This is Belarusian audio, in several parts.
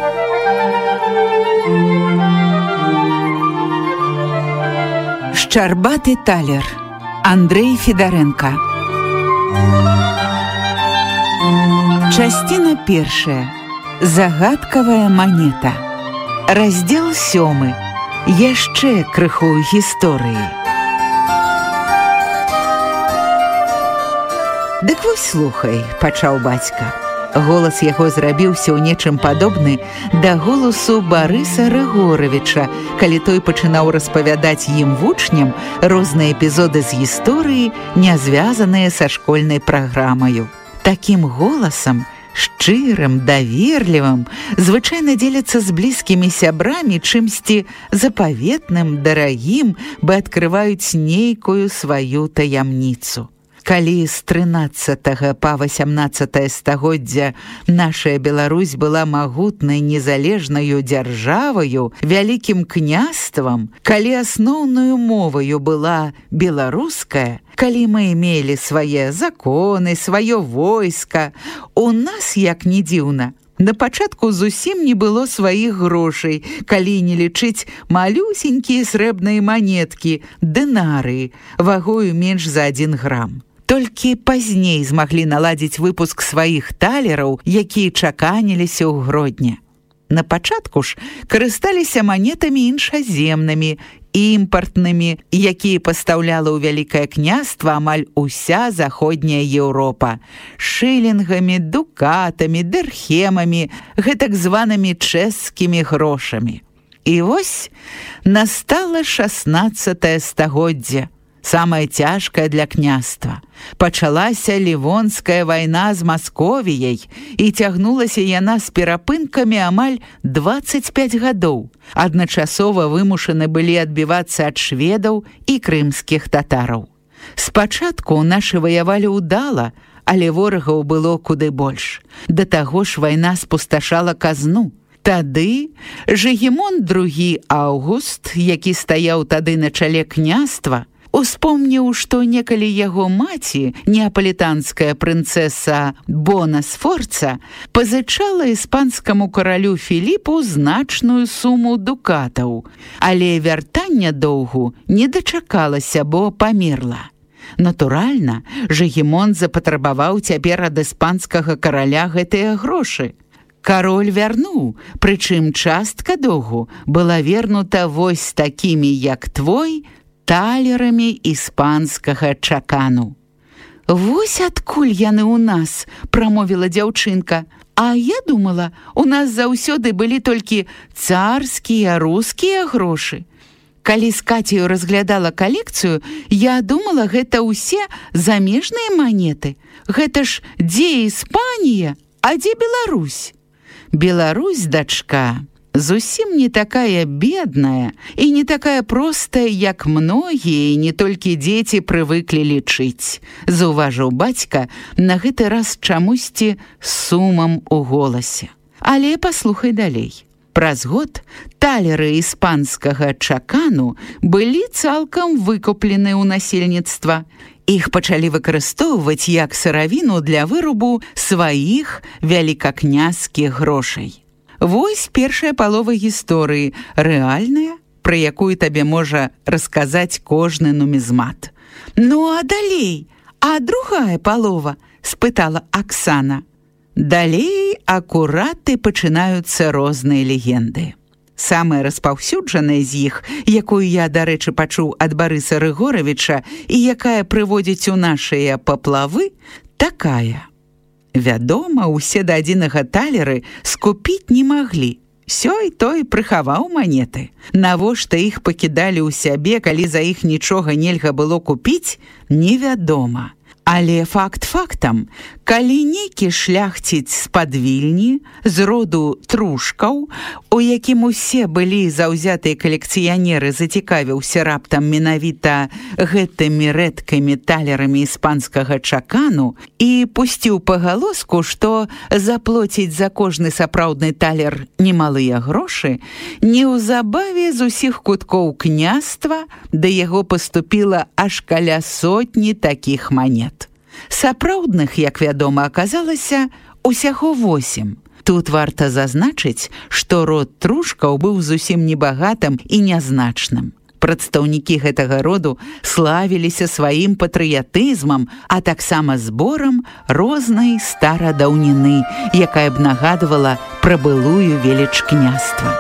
Шчарбаты талер. Андрей Федаренко. Частина першая. Загадкавая манета. Раздзел 7. Яшчэ крыху гісторыі. Дык вось слухай, пачаў бацька. Голас яго зрабіўся ў нечым падобны да голасу Барыса Рыгоравіча, калі той пачынаў распавядаць ім вучням розныя эпізоды з гісторыі, не звязаныя са школьнай праграмаю. Такім голасам, шчырым, даверлівым, звычайна дзеляцца з блізкімі сябрамі чымсьці запаветным, дарагім, бы адкрываюць нейкую сваю таямніцу. Калі з 13 па 18 стагоддзя нашая Беларусь была магутнай незалежнаю дзяржаваю, вялікім княствам, калі асноўнаю моваю была беларуская, калі мы мелі свае законы, сваё войска, у нас, як ні дзіўна, на пачатку зусім не было сваіх грошай, калі не лічыць малюсенькія срэбныя манеткі, дынары, вагою менш за 1 грам. Толькі пазней змаглі наладзіць выпуск сваіх талераў, якія чаканіліся ў Гродні. На пачатку ж карысталіся манетамі іншаземнымі, імпартнымі, якія пастаўляла ў Вялікае княства амаль уся заходняя Еўропа, шылінгамі, дукатамі, дырхемамі, гэтак званымі чэшскімі грошамі. І вось настала 16 стагоддзе. Самае цяжкае для княства. Пачалася Лівонская вайна з Масковіяй, і цягнулася яна з перапынкамі амаль 25 гадоў. Адначасова вымушаны былі адбівацца ад шведаў і крымскіх татараў. Спачатку нашы ваявалі ўдала, але ворагаў было куды больш. Да таго ж вайна спусташала казну. Тады Жыгімон II Аўгуст, які стаяў тады на чале княства, успомніў, што некалі яго маці, неапалітанская прынцэса Бона Сфорца, пазычала іспанскаму каралю Філіпу значную суму дукатаў, але вяртання доўгу не дачакалася, бо памерла. Натуральна, Жыгімон запатрабаваў цяпер ад іспанскага караля гэтыя грошы. Кароль вярнуў, прычым частка доўгу была вернута вось такімі, як твой, талерамі іспанскага чакану. «Вось адкуль яны ў нас», – прамовіла дзяўчынка. «А я думала, у нас заўсёды былі толькі царскія, рускія грошы. Калі з Кацею разглядала калекцыю, я думала, гэта ўсе замежныя манеты. Гэта ж дзе Іспанія, а дзе Беларусь? Беларусь, дачка, зусім не такая бедная і не такая простая, як многія, і не толькі дзеці прывыклі лічыць», – заўважыў бацька, на гэты раз чамусьці сумам у голасе. Але паслухай далей. Праз год талеры іспанскага чакану былі цалкам выкуплены ў насельніцтва. Іх пачалі выкарыстоўваць як сыравіну для вырабу сваіх вялікакняскіх грошай. Вось першая палова гісторыі, рэальная, пра якую табе можа расказаць кожны нумізмат. «Ну, а далей? А другая палова?» – спытала Аксана. Далей акурат і пачынаюцца розныя легенды. Самая распаўсюджаная з іх, якую я, дарэчы, пачуў ад Барыса Рыгоравіча і якая прыводзіць у нашыя паплавы, такая. Вядома, усе да адзінага талеры скупіць не маглі. Сёй той прыхаваў манеты. Навошта іх пакідалі ў сябе, калі за іх нічога нельга было купіць, невядома. Але факт фактам, калі нейкі шляхціц з-пад Вільні, з роду Трушкаў, у якім усе былі заўзятыя калекцыянеры, зацікавіўся раптам менавіта гэтымі рэдкімі талерамі іспанскага чакану і пусціў пагалоску, што заплоціць за кожны сапраўдны талер немалыя грошы, неўзабаве з усіх куткоў княства да яго паступіла аж каля 100 такіх манет. Сапраўдных, як вядома, аказалася усяго 8. Тут варта зазначыць, што род Трушкаў быў зусім небагатым і нязначным. Прадстаўнікі гэтага роду славіліся сваім патрыятызмам, а таксама зборам рознай старадаўніны, якая б нагадвала пра былую веліч княства.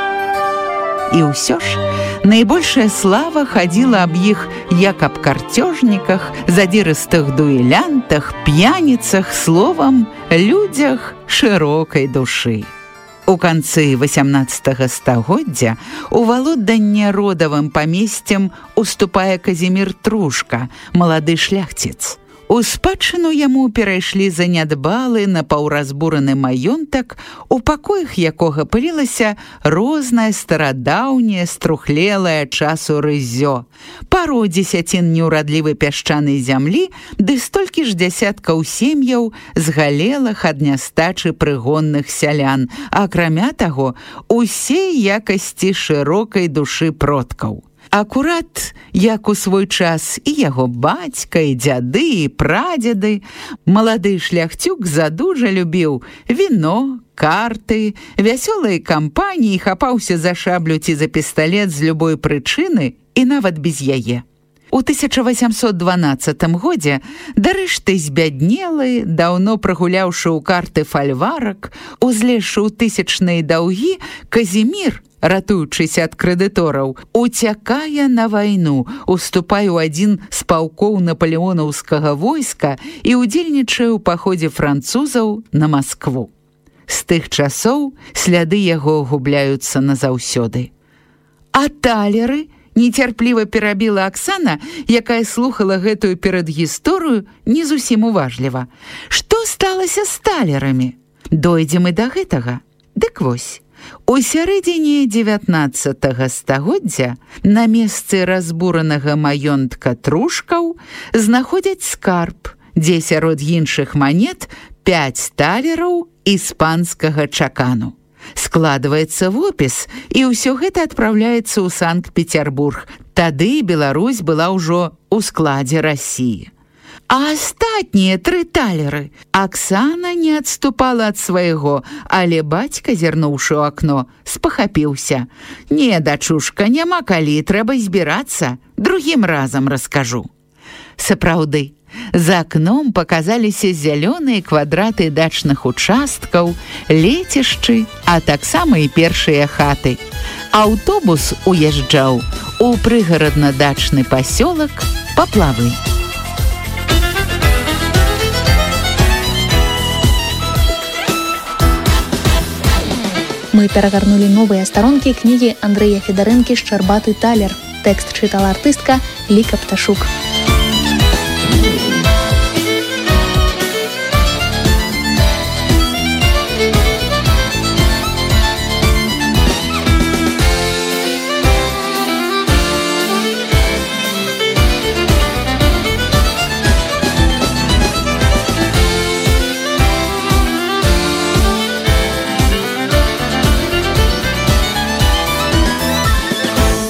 І ўсё ж, найбольшая слава хадзіла аб іх як аб карцёжніках, задзірыстых дуэлянтах, п'яніцах, словам, людзях шырокай душы. У канцы 18 стагоддзя у валоданне родавым памесцем уступае Казімір Трушка, малады шляхціц. У спадчыну яму перайшлі занядбалы напаўразбураны маёнтак, у пакоях якога пылілася рознае старадаўняе, струхлелае часу рыззё, пару дзесяцін неўрадлівай пясчанай зямлі, ды столькі ж дзясяткаў сем'яў згалелых ад нястачы прыгонных сялян, а акрамя таго, усе якасці шырокай душы продкаў. Акурат, як у свой час і яго бацька, і дзяды, і прадзеды, малады шляхцюк задужа любіў віно, карты, вясёлыя кампаніі, хапаўся за шаблю ці за пісталет з любой прычыны і нават без яе. У 1812 годзе, дарэшты збяднелы, даўно прагуляўшы ў карты фальварак, узлезшы ў тысячныя даўгі, Казімір, ратуючыся ад крэдытораў, уцякае на вайну, уступае ў адзін з паўкоў напалеонаўскага войска і ўдзельнічае ў паходзе французаў на Маскву. З тых часоў сляды яго губляюцца назаўсёды. А талеры? Нецярпліва перабіла Аксана, якая слухала гэтую перадгісторыю не зусім уважліва. Што сталася з талерамі? Дойдзем і да гэтага. Дык вось, у сярэдзіне 19 стагоддзя на месцы разбуранага маёнтка Трушкаў знаходзяць скарб, дзе сярод іншых манет 5 талераў іспанскага чакану. Складваецца вопіс, і ўсё гэта адпраўляецца ў Санкт-Петербург. Тады Беларусь была ўжо ў складзе Расіі. А астатнія 3 талеры Аксана не адступала ад свайго, але бацька, зірнуўшы ў акно, спахапіўся. «Не, дачушка, няма калі, трэба збірацца, другім разам раскажу». Сапраўды, за акном паказаліся зялёныя квадраты дачных участкаў, лецішчы, а таксама і першыя хаты. Аўтобус уязджаў у прыгарадна-дачны пасёлак Паплавы. Мы перагарнулі новыя старонкі кнігі Андрэя Федарэнкі «Шчарбаты талер». Тэкст чытала артыстка Ліка Пташук.